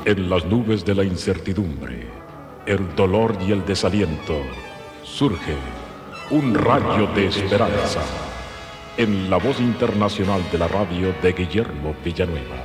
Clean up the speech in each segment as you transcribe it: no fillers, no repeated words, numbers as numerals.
En las nubes de la incertidumbre, el dolor y el desaliento, surge un rayo de esperanza en la voz internacional de la radio de Guillermo Villanueva.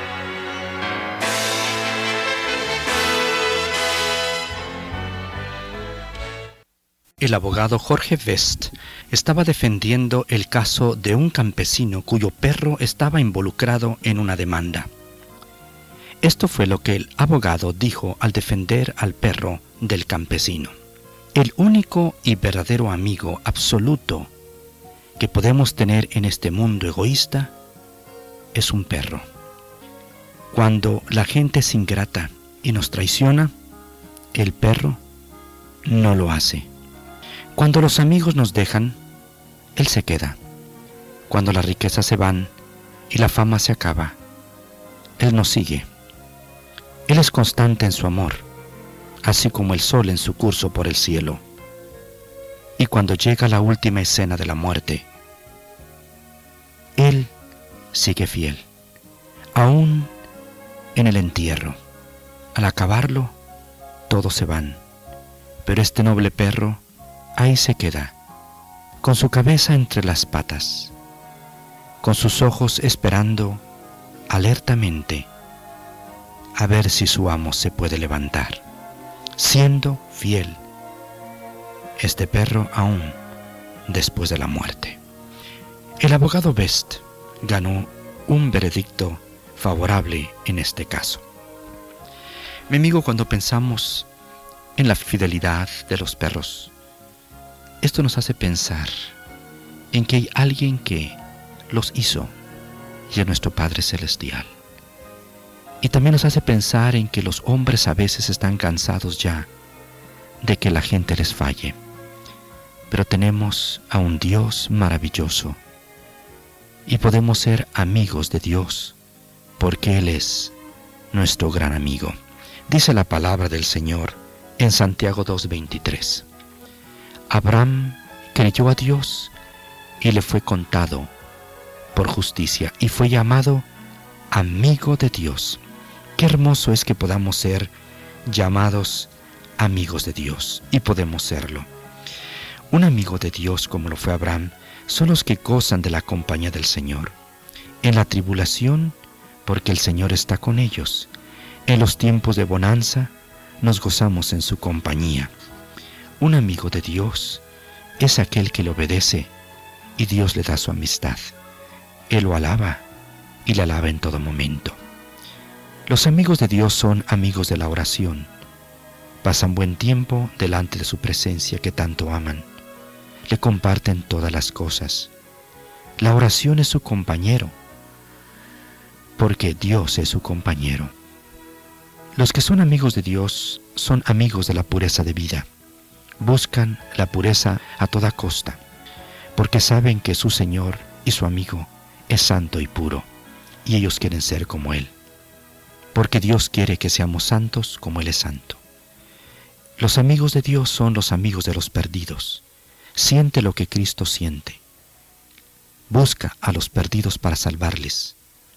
El abogado Jorge West estaba defendiendo el caso de un campesino cuyo perro estaba involucrado en una demanda. Esto fue lo que el abogado dijo al defender al perro del campesino. El único y verdadero amigo absoluto que podemos tener en este mundo egoísta es un perro. Cuando la gente es ingrata y nos traiciona, el perro no lo hace. Cuando los amigos nos dejan, él se queda. Cuando las riquezas se van y la fama se acaba, él nos sigue. Él es constante en su amor, así como el sol en su curso por el cielo. Y cuando llega la última escena de la muerte, Él sigue fiel, aún en el entierro. Al acabarlo, todos se van, pero este noble perro ahí se queda, con su cabeza entre las patas, con sus ojos esperando alertamente a ver si su amo se puede levantar, siendo fiel este perro aún después de la muerte. El abogado West ganó un veredicto favorable en este caso. Mi amigo, cuando pensamos en la fidelidad de los perros, esto nos hace pensar en que hay alguien que los hizo y es nuestro Padre Celestial. Y también nos hace pensar en que los hombres a veces están cansados ya de que la gente les falle. Pero tenemos a un Dios maravilloso y podemos ser amigos de Dios porque Él es nuestro gran amigo. Dice la palabra del Señor en Santiago 2:23. Abraham creyó a Dios y le fue contado por justicia y fue llamado amigo de Dios. Qué hermoso es que podamos ser llamados amigos de Dios, y podemos serlo. Un amigo de Dios, como lo fue Abraham, son los que gozan de la compañía del Señor. En la tribulación, porque el Señor está con ellos. En los tiempos de bonanza, nos gozamos en su compañía. Un amigo de Dios es aquel que le obedece y Dios le da su amistad. Él lo alaba y le alaba en todo momento. Los amigos de Dios son amigos de la oración. Pasan buen tiempo delante de su presencia que tanto aman. Le comparten todas las cosas. La oración es su compañero, porque Dios es su compañero. Los que son amigos de Dios son amigos de la pureza de vida. Buscan la pureza a toda costa, porque saben que su Señor y su amigo es santo y puro, y ellos quieren ser como Él. Porque Dios quiere que seamos santos como Él es santo. Los amigos de Dios son los amigos de los perdidos. Siente lo que Cristo siente. Busca a los perdidos para salvarles.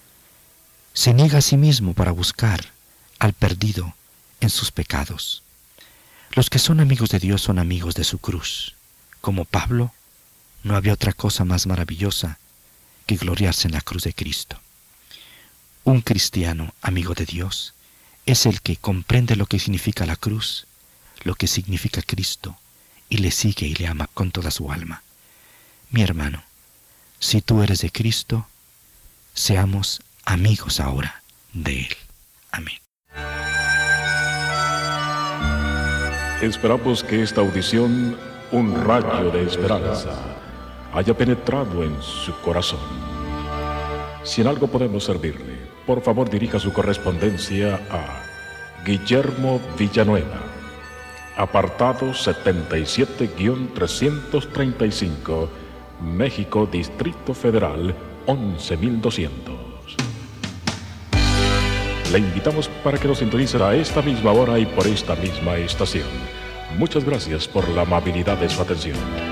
Se niega a sí mismo para buscar al perdido en sus pecados. Los que son amigos de Dios son amigos de su cruz. Como Pablo, no había otra cosa más maravillosa que gloriarse en la cruz de Cristo. Un cristiano amigo de Dios es el que comprende lo que significa la cruz, lo que significa Cristo, y le sigue y le ama con toda su alma. Mi hermano, si tú eres de Cristo, seamos amigos ahora de Él. Amén. Esperamos que esta audición, un rayo de esperanza, haya penetrado en su corazón. Si en algo podemos servirle, por favor dirija su correspondencia a Guillermo Villanueva, apartado 77-335, México, Distrito Federal, 11,200. Le invitamos para que nos sintonice a esta misma hora y por esta misma estación. Muchas gracias por la amabilidad de su atención.